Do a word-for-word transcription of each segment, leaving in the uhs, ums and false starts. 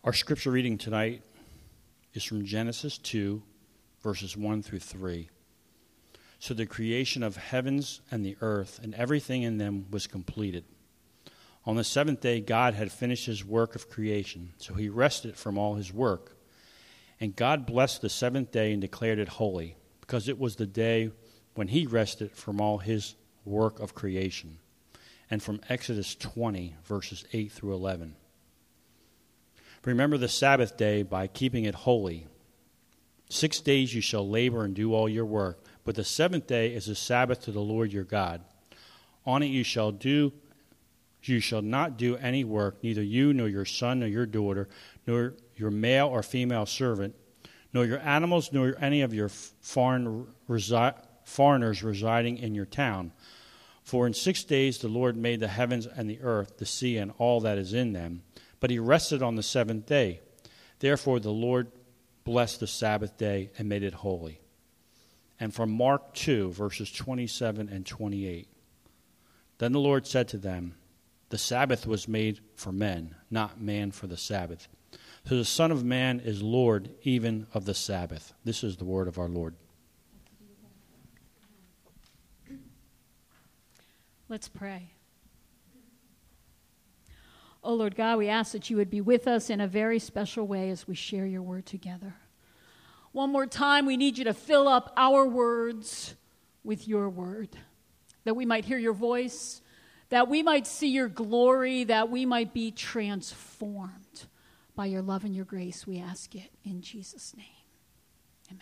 Our scripture reading tonight is from Genesis two, verses one through three. So the creation of heavens and the earth and everything in them was completed. On the seventh day, God had finished his work of creation, so he rested from all his work. And God blessed the seventh day and declared it holy, because it was the day when he rested from all his work of creation. And from Exodus twenty, verses eight through eleven. Remember the Sabbath day by keeping it holy. Six days you shall labor and do all your work, but the seventh day is a Sabbath to the Lord your God. On it you shall do, you shall not do any work, neither you nor your son nor your daughter, nor your male or female servant, nor your animals, nor any of your foreign resi- foreigners residing in your town. For in six days the Lord made the heavens and the earth, the sea, and all that is in them. But he rested on the seventh day. Therefore the Lord blessed the Sabbath day and made it holy. And from Mark two, verses twenty-seven and twenty-eight. Then the Lord said to them, the Sabbath was made for men, not man for the Sabbath. So the Son of Man is Lord even of the Sabbath. This is the word of our Lord. Let's pray. Oh, Lord God, we ask that you would be with us in a very special way as we share your word together. One more time, we need you to fill up our words with your word, that we might hear your voice, that we might see your glory, that we might be transformed by your love and your grace. We ask it in Jesus' name. Amen.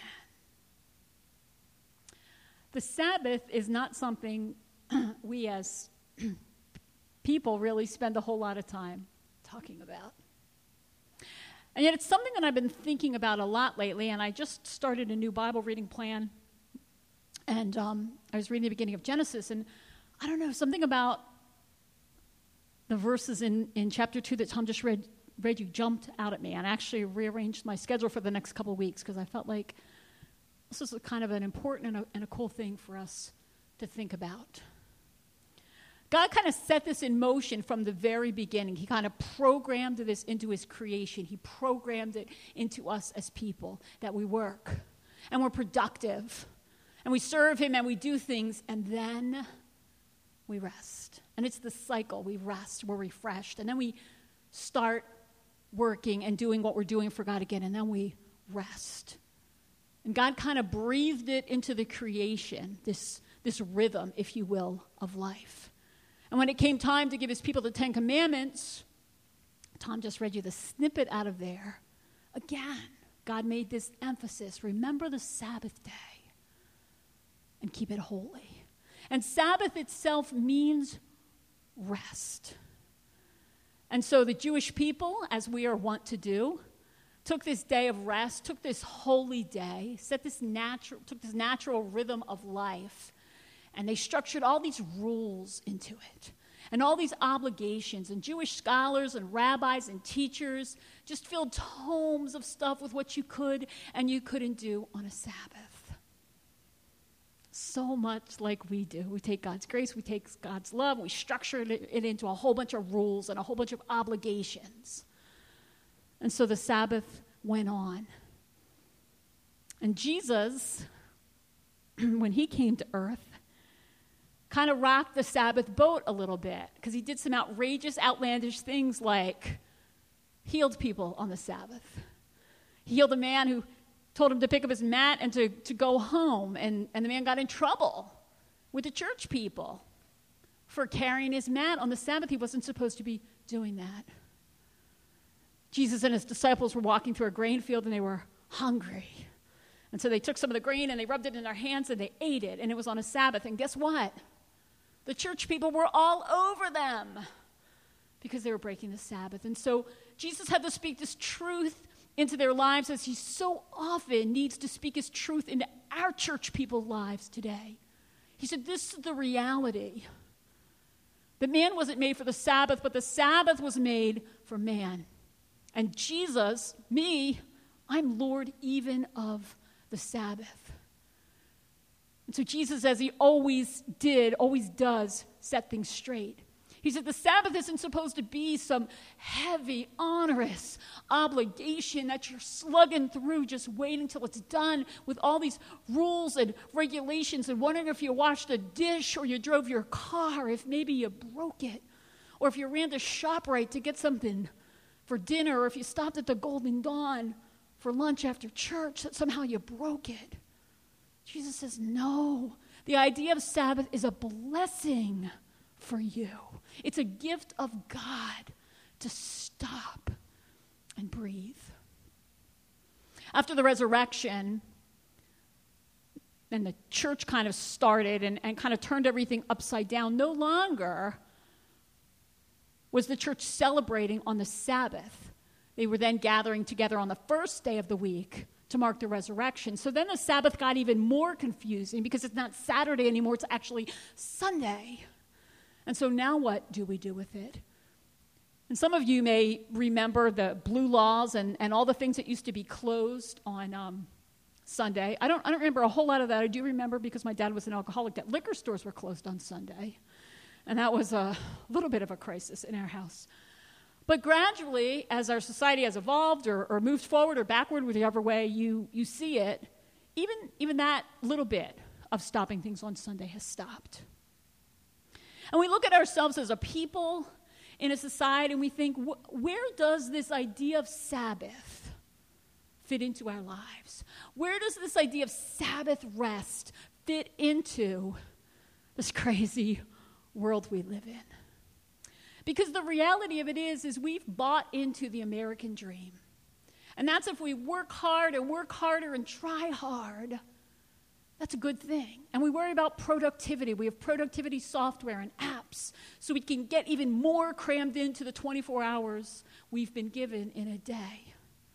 The Sabbath is not something we as people really spend a whole lot of time talking about. And yet it's something that I've been thinking about a lot lately, and I just started a new Bible reading plan. And um, I was reading the beginning of Genesis, and I don't know, something about the verses in, in chapter two that Tom just read, read you jumped out at me. And I actually rearranged my schedule for the next couple of weeks because I felt like this is a kind of an important and a, and a cool thing for us to think about. God kind of set this in motion from the very beginning. He kind of programmed this into his creation. He programmed it into us as people, that we work and we're productive and we serve him and we do things, and then we rest. And it's the cycle. We rest, we're refreshed, and then we start working and doing what we're doing for God again, and then we rest. And God kind of breathed it into the creation, this, this rhythm, if you will, of life. And when it came time to give his people the Ten Commandments, Tom just read you the snippet out of there. Again, God made this emphasis. Remember the Sabbath day and keep it holy. And Sabbath itself means rest. And so the Jewish people, as we are wont to do, took this day of rest, took this holy day, set this natural, took this natural rhythm of life, and they structured all these rules into it and all these obligations. And Jewish scholars and rabbis and teachers just filled tomes of stuff with what you could and you couldn't do on a Sabbath. So much like we do. We take God's grace, we take God's love, we structure it, it into a whole bunch of rules and a whole bunch of obligations. And so the Sabbath went on. And Jesus, when he came to earth, kind of rocked the Sabbath boat a little bit, because he did some outrageous, outlandish things like healed people on the Sabbath. He healed a man who told him to pick up his mat and to, to go home, and, and the man got in trouble with the church people for carrying his mat on the Sabbath. He wasn't supposed to be doing that. Jesus and his disciples were walking through a grain field, and they were hungry. And so they took some of the grain, and they rubbed it in their hands, and they ate it, and it was on a Sabbath. And guess what? The church people were all over them because they were breaking the Sabbath. And so Jesus had to speak this truth into their lives, as he so often needs to speak his truth into our church people's lives today. He said, this is the reality. That man wasn't made for the Sabbath, but the Sabbath was made for man. And Jesus, me, I'm Lord even of the Sabbath. And so Jesus, as he always did, always does, set things straight. He said the Sabbath isn't supposed to be some heavy, onerous obligation that you're slugging through, just waiting till it's done with all these rules and regulations and wondering if you washed a dish or you drove your car, if maybe you broke it, or if you ran to ShopRite to get something for dinner, or if you stopped at the Golden Dawn for lunch after church, that somehow you broke it. Jesus says, no. The idea of Sabbath is a blessing for you. It's a gift of God to stop and breathe. After the resurrection, and the church kind of started and, and kind of turned everything upside down, no longer was the church celebrating on the Sabbath. They were then gathering together on the first day of the week to mark the resurrection. So then the Sabbath got even more confusing because it's not Saturday anymore, it's actually Sunday. And so now what do we do with it? And some of you may remember the blue laws and, and all the things that used to be closed on um, Sunday. I don't, I don't remember a whole lot of that. I do remember, because my dad was an alcoholic, that liquor stores were closed on Sunday. And that was a little bit of a crisis in our house. But gradually, as our society has evolved or, or moved forward or backward, whichever way you, you see it, even, even that little bit of stopping things on Sunday has stopped. And we look at ourselves as a people in a society and we think, wh- where does this idea of Sabbath fit into our lives? Where does this idea of Sabbath rest fit into this crazy world we live in? Because the reality of it is, is we've bought into the American dream. And that's if we work hard and work harder and try hard, that's a good thing. And we worry about productivity. We have productivity software and apps so we can get even more crammed into the twenty-four hours we've been given in a day.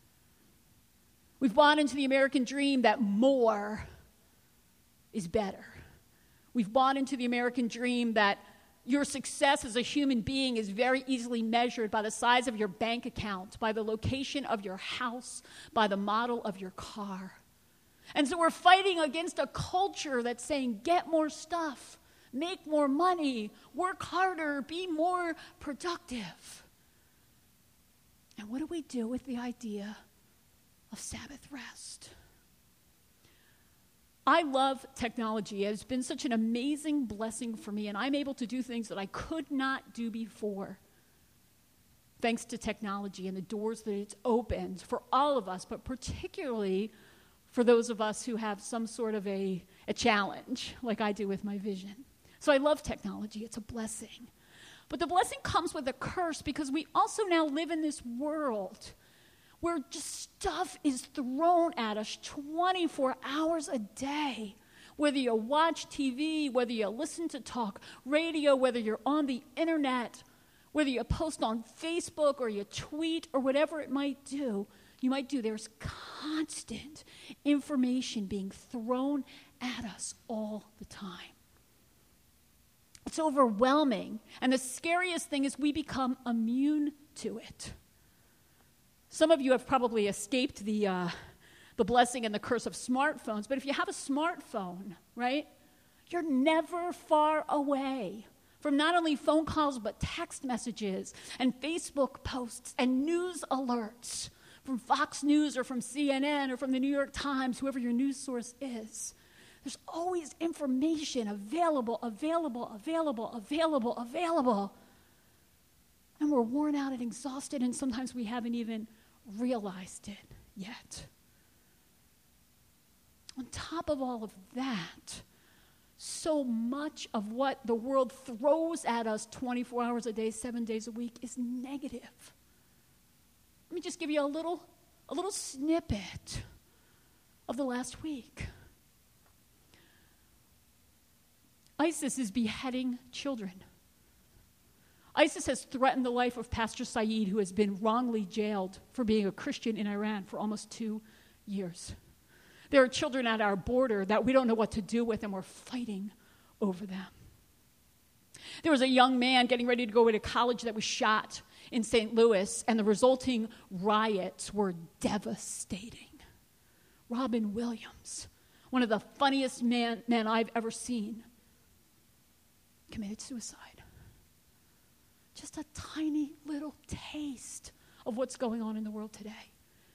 We've bought into the American dream that more is better. We've bought into the American dream that your success as a human being is very easily measured by the size of your bank account, by the location of your house, by the model of your car. And so we're fighting against a culture that's saying, get more stuff, make more money, work harder, be more productive. And what do we do with the idea of Sabbath rest? I love technology. It's been such an amazing blessing for me, and I'm able to do things that I could not do before, thanks to technology and the doors that it's opened for all of us, but particularly for those of us who have some sort of a, a challenge, like I do with my vision. So I love technology. It's a blessing. But the blessing comes with a curse, because we also now live in this world where just stuff is thrown at us twenty-four hours a day. Whether you watch T V, whether you listen to talk radio, whether you're on the internet, whether you post on Facebook or you tweet or whatever it might do, you might do, there's constant information being thrown at us all the time. It's overwhelming. And the scariest thing is we become immune to it. Some of you have probably escaped the, uh, the blessing and the curse of smartphones, but if you have a smartphone, right, you're never far away from not only phone calls, but text messages and Facebook posts and news alerts from Fox News or from C N N or from the New York Times, whoever your news source is. There's always information available, available, available, available, available. And we're worn out and exhausted, and sometimes we haven't even realized it yet. On top of all of that, so much of what the world throws at us twenty-four hours a day, seven days a week is negative. Let me just give you a little, a little snippet of the last week. ISIS is beheading children. ISIS has threatened the life of Pastor Saeed, who has been wrongly jailed for being a Christian in Iran for almost two years. There are children at our border that we don't know what to do with, and we're fighting over them. There was a young man getting ready to go to college that was shot in Saint Louis, and the resulting riots were devastating. Robin Williams, one of the funniest man, men I've ever seen, committed suicide. just a tiny little taste of what's going on in the world today.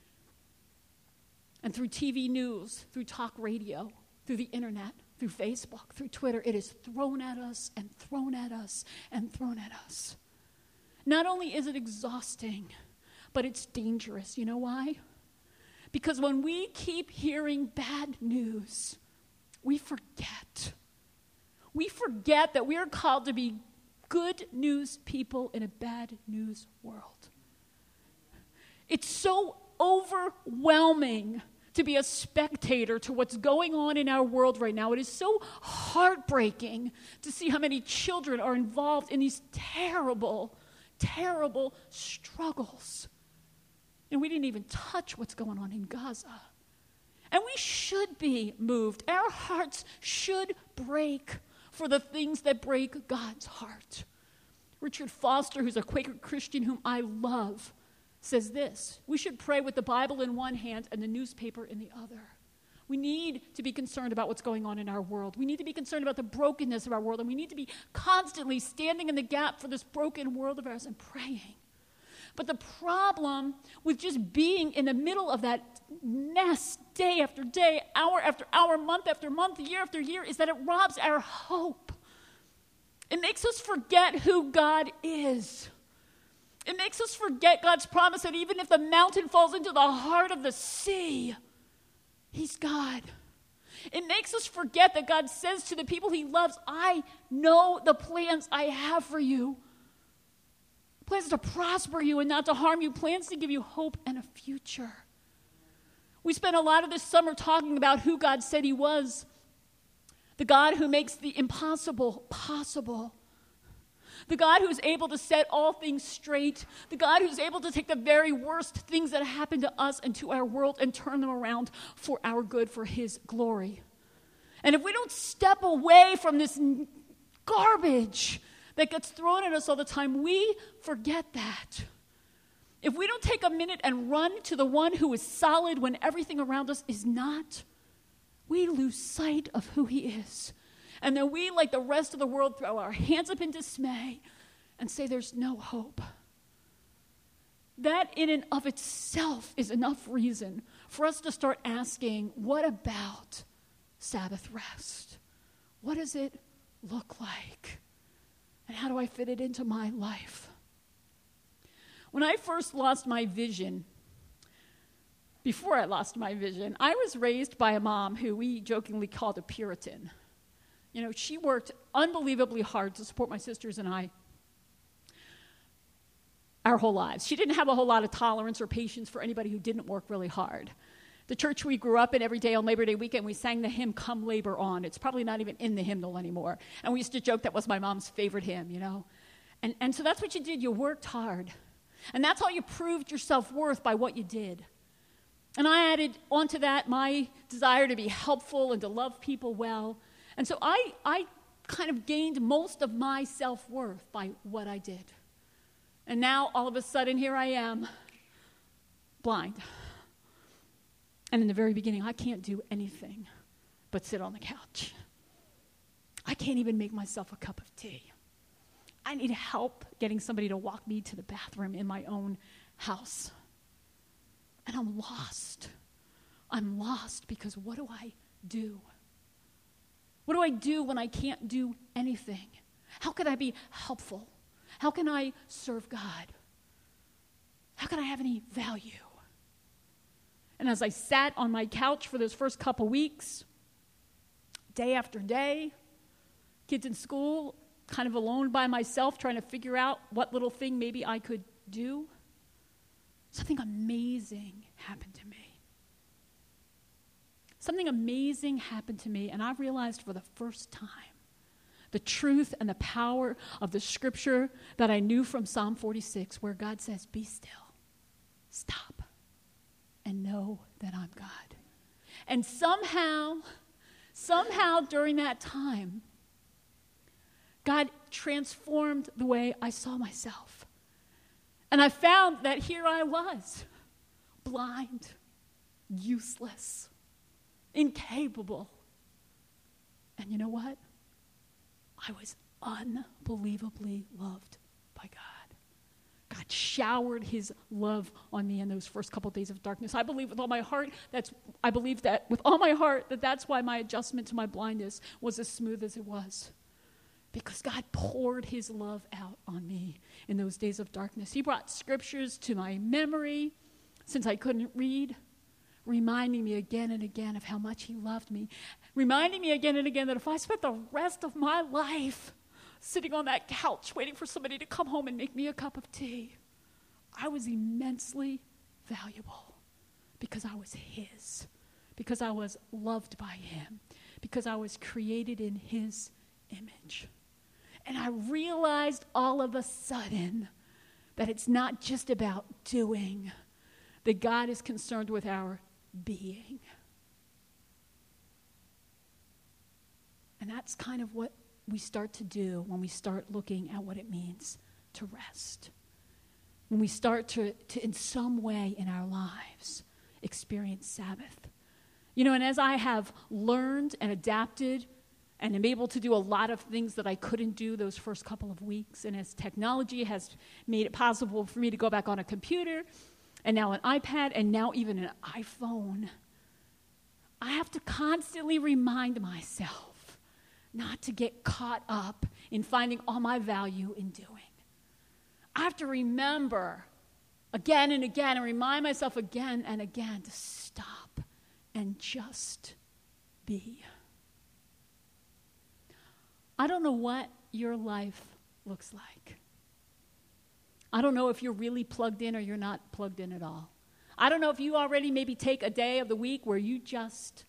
And through T V news, through talk radio, through the internet, through Facebook, through Twitter, it is thrown at us and thrown at us and thrown at us. Not only is it exhausting, but it's dangerous. You know why? Because when we keep hearing bad news, we forget. We forget that we are called to be good news people in a bad news world. It's so overwhelming to be a spectator to what's going on in our world right now. It is so heartbreaking to see how many children are involved in these terrible, terrible struggles. And we didn't even touch what's going on in Gaza. And we should be moved. Our hearts should break for the things that break God's heart. Richard Foster, who's a Quaker Christian whom I love, says this: we should pray with the Bible in one hand and the newspaper in the other. We need to be concerned about what's going on in our world. We need to be concerned about the brokenness of our world, and we need to be constantly standing in the gap for this broken world of ours and praying. But the problem with just being in the middle of that nest day after day, hour after hour, month after month, year after year, is that it robs our hope. It makes us forget who God is. It makes us forget God's promise that even if the mountain falls into the heart of the sea, He's God. It makes us forget that God says to the people He loves, I know the plans I have for you. Plans to prosper you and not to harm you. Plans to give you hope and a future. We spent a lot of this summer talking about who God said He was. The God who makes the impossible possible. The God who's able to set all things straight. The God who's able to take the very worst things that happen to us and to our world and turn them around for our good, for His glory. And if we don't step away from this garbage that gets thrown at us all the time, we forget that. If we don't take a minute and run to the one who is solid when everything around us is not, we lose sight of who He is. And then we, like the rest of the world, throw our hands up in dismay and say there's no hope. That in and of itself is enough reason for us to start asking, what about Sabbath rest? What does it look like? And how do I fit it into my life? When I first lost my vision, before I lost my vision, I was raised by a mom who we jokingly called a Puritan. You know, she worked unbelievably hard to support my sisters and I our whole lives. She didn't have a whole lot of tolerance or patience for anybody who didn't work really hard. The church we grew up in, every day on Labor Day weekend, we sang the hymn, Come Labor On. It's probably not even in the hymnal anymore. And we used to joke that was my mom's favorite hymn, you know. And, and so that's what you did. You worked hard. And that's how you proved your self-worth, by what you did. And I added onto that my desire to be helpful and to love people well. And so I, I kind of gained most of my self-worth by what I did. And now, all of a sudden, here I am, blind. And in the very beginning, I can't do anything but sit on the couch. I can't even make myself a cup of tea. I need help getting somebody to walk me to the bathroom in my own house. And I'm lost. I'm lost because what do I do? What do I do when I can't do anything? How can I be helpful? How can I serve God? How can I have any value? And as I sat on my couch for those first couple weeks, day after day, kids in school, kind of alone by myself, trying to figure out what little thing maybe I could do, something amazing happened to me. Something amazing happened to me, and I realized for the first time the truth and the power of the scripture that I knew from Psalm forty-six, where God says, be still, stop, and know that I'm God. And somehow, somehow during that time, God transformed the way I saw myself. And I found that here I was, blind, useless, incapable. And you know what? I was unbelievably loved by God. God showered his love on me in those first couple of days of darkness. I believe with all my heart, that's, I believe that with all my heart, that that's why my adjustment to my blindness was as smooth as it was. Because God poured his love out on me in those days of darkness. He brought scriptures to my memory since I couldn't read, reminding me again and again of how much he loved me, reminding me again and again that if I spent the rest of my life sitting on that couch waiting for somebody to come home and make me a cup of tea, I was immensely valuable because I was his, because I was loved by him, because I was created in his image. And I realized all of a sudden that it's not just about doing, that God is concerned with our being. And that's kind of what we start to do when we start looking at what it means to rest. When we start to, to in some way in our lives, experience Sabbath. You know, and as I have learned and adapted and am able to do a lot of things that I couldn't do those first couple of weeks, and as technology has made it possible for me to go back on a computer, and now an iPad, and now even an iPhone, I have to constantly remind myself not to get caught up in finding all my value in doing. I have to remember again and again and remind myself again and again to stop and just be. I don't know what your life looks like. I don't know if you're really plugged in or you're not plugged in at all. I don't know if you already maybe take a day of the week where you just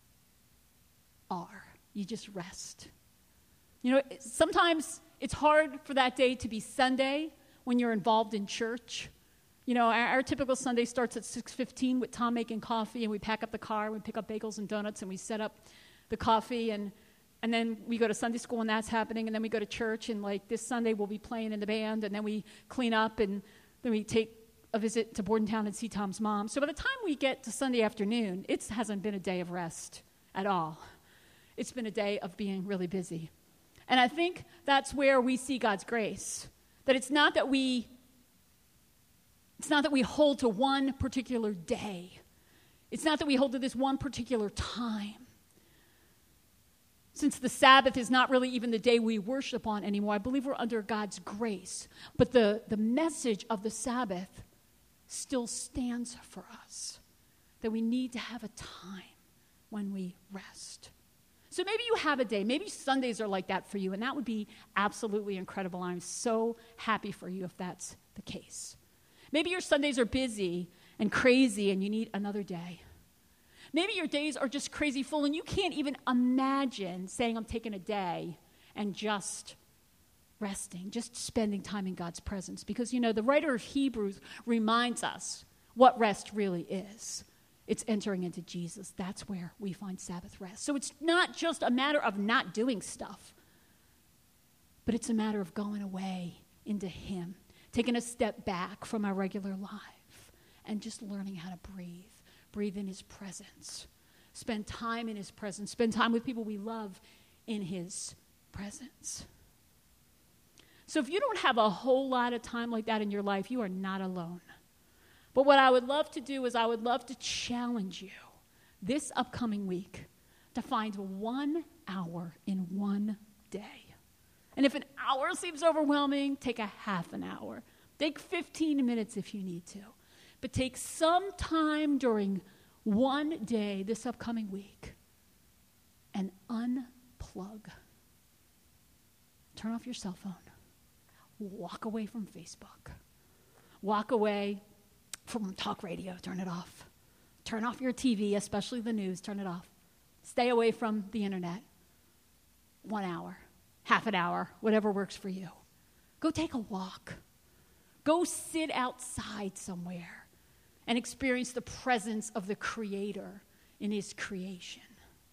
are. You just rest. You know, sometimes it's hard for that day to be Sunday when you're involved in church. You know, our, our typical Sunday starts at six fifteen with Tom making coffee, and we pack up the car, we pick up bagels and donuts, and we set up the coffee, and and then we go to Sunday school, and that's happening, and then we go to church, and like this Sunday we'll be playing in the band, and then we clean up, and then we take a visit to Bordentown and see Tom's mom. So by the time we get to Sunday afternoon, it hasn't been a day of rest at all. It's been a day of being really busy. And I think that's where we see God's grace. That it's not that we it's not that we hold to one particular day. It's not that we hold to this one particular time. Since the Sabbath is not really even the day we worship on anymore, I believe we're under God's grace. But the, the message of the Sabbath still stands for us. That we need to have a time when we rest. So maybe you have a day, maybe Sundays are like that for you, and that would be absolutely incredible. I'm so happy for you if that's the case. Maybe your Sundays are busy and crazy and you need another day. Maybe your days are just crazy full and you can't even imagine saying I'm taking a day and just resting, just spending time in God's presence. Because, you know, the writer of Hebrews reminds us what rest really is. It's entering into Jesus. That's where we find Sabbath rest. So it's not just a matter of not doing stuff, but it's a matter of going away into Him, taking a step back from our regular life and just learning how to breathe. Breathe in His presence. Spend time in His presence. Spend time with people we love in His presence. So if you don't have a whole lot of time like that in your life, you are not alone. But what I would love to do is I would love to challenge you this upcoming week to find one hour in one day. And if an hour seems overwhelming, take a half an hour. Take fifteen minutes if you need to. But take some time during one day this upcoming week and unplug. Turn off your cell phone. Walk away from Facebook. Walk away from talk radio. Turn it off. Turn off your T V, especially the news. Turn it off. Stay away from the internet. One hour, half an hour, whatever works for you. Go take a walk. Go sit outside somewhere and experience the presence of the Creator in His creation.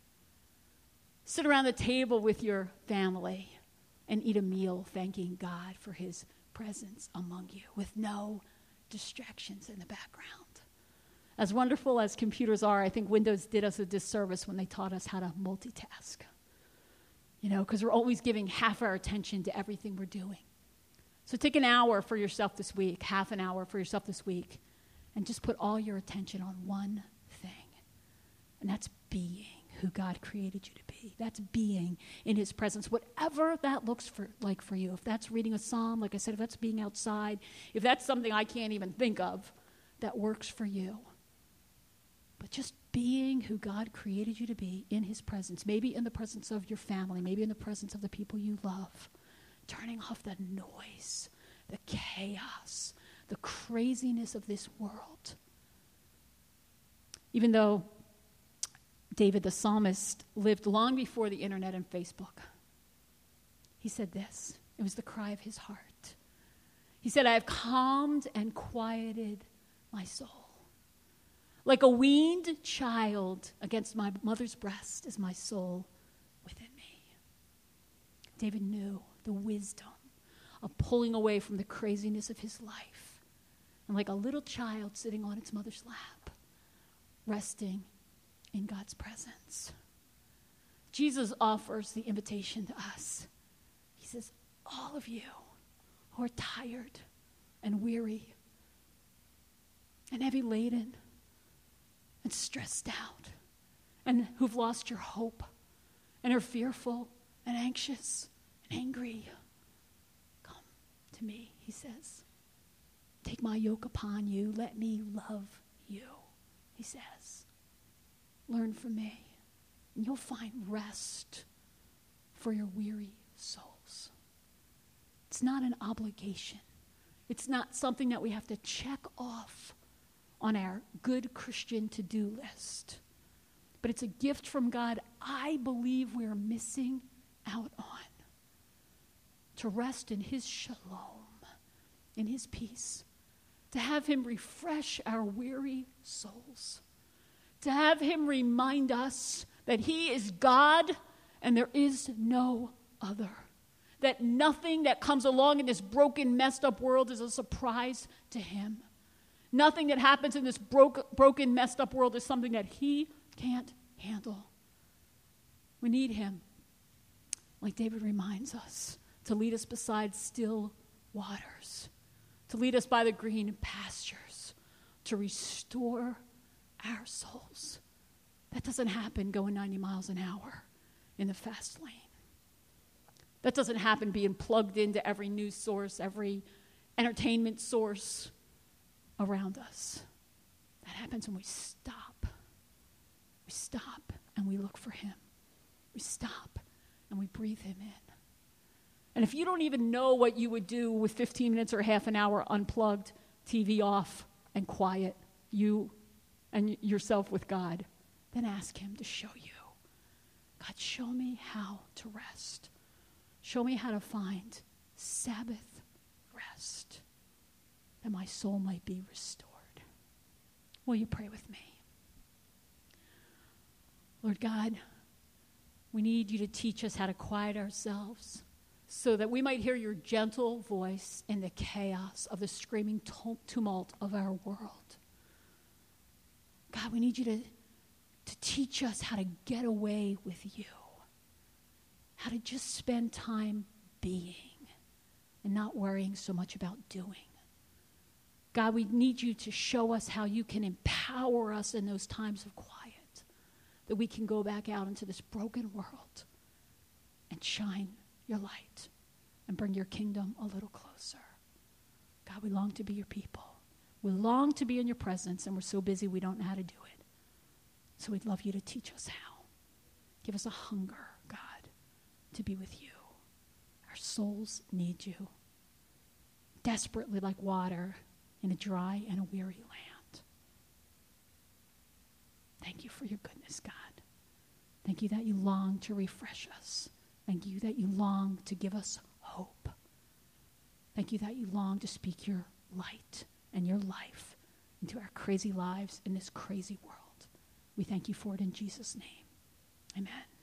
Sit around the table with your family and eat a meal thanking God for His presence among you with no distractions in the background. As wonderful as computers are, I think Windows did us a disservice when they taught us how to multitask. You know, because we're always giving half our attention to everything we're doing. So take an hour for yourself this week, half an hour for yourself this week, and just put all your attention on one thing. And that's being who God created you to be. That's being in his presence, whatever that looks for, like for you. If that's reading a psalm, like I said, if that's being outside, if that's something I can't even think of that works for you. But just being who God created you to be in his presence, maybe in the presence of your family, maybe in the presence of the people you love, turning off the noise, the chaos, the craziness of this world. Even though David the psalmist lived long before the internet and Facebook, he said this. It was the cry of his heart. He said, I have calmed and quieted my soul. Like a weaned child against my mother's breast is my soul within me. David knew the wisdom of pulling away from the craziness of his life. And like a little child sitting on its mother's lap, resting in God's presence. Jesus offers the invitation to us. He says, all of you who are tired and weary and heavy laden and stressed out and who've lost your hope and are fearful and anxious and angry, come to me, he says. Take my yoke upon you. Let me love you, he says. Learn from me, and you'll find rest for your weary souls. It's not an obligation. It's not something that we have to check off on our good Christian to-do list. But it's a gift from God I believe we're missing out on. To rest in his shalom, in his peace. To have him refresh our weary souls. To have him remind us that he is God and there is no other. That nothing that comes along in this broken, messed up world is a surprise to him. Nothing that happens in this broke, broken, messed up world is something that he can't handle. We need him, like David reminds us, to lead us beside still waters, to lead us by the green pastures, to restore our souls. That doesn't happen going ninety miles an hour in the fast lane. That doesn't happen being plugged into every news source, every entertainment source around us. That happens when we stop. We stop and we look for him. We stop and we breathe him in. And if you don't even know what you would do with fifteen minutes or half an hour unplugged, T V off, and quiet, you and yourself with God, then ask him to show you. God, show me how to rest. Show me how to find Sabbath rest, that my soul might be restored. Will you pray with me? Lord God, we need you to teach us how to quiet ourselves so that we might hear your gentle voice in the chaos of the screaming tumult of our world. God, we need you to, to teach us how to get away with you, how to just spend time being and not worrying so much about doing. God, we need you to show us how you can empower us in those times of quiet, that we can go back out into this broken world and shine your light and bring your kingdom a little closer. God, we long to be your people. We long to be in your presence, and we're so busy we don't know how to do it. So we'd love you to teach us how. Give us a hunger, God, to be with you. Our souls need you desperately, like water in a dry and a weary land. Thank you for your goodness, God. Thank you that you long to refresh us. Thank you that you long to give us hope. Thank you that you long to speak your light and your life into our crazy lives in this crazy world. We thank you for it in Jesus' name. Amen.